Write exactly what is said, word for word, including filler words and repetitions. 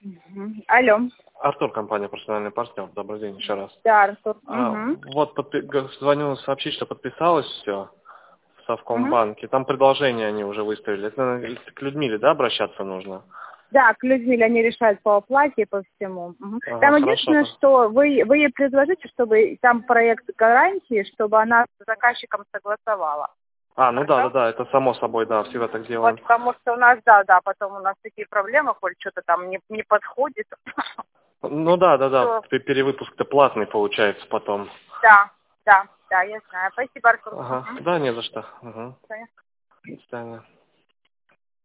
Мгм. Алло. Артур, компания «Профессиональный партнер». Добрый день еще раз. Да, Артур. А, Мгм. вот подпи- г- звонил сообщить, что подписалось все в Мгм. Совкомбанке. Там предложение они уже выставили. Это наверное, к Людмиле, да, обращаться нужно? Да, к Людмиле они решают по оплате и по всему. Мгм. Ага, Там хорошо. единственное, Да. что вы, вы ей предложите, чтобы там проект гарантии, чтобы она с заказчиком согласовала. А, ну да, да, Хорошо? да, это само собой, да, всегда так Вот делаем. потому что у нас, да, да, потом у нас такие проблемы, коль что-то там не, не подходит. Ну да, да, да, Всё. п- перевыпуск-то платный получается потом. Да, да, да, я знаю. Спасибо, Артур. Ага, Мгм. да, не за что. Угу. Понятно. До свидания.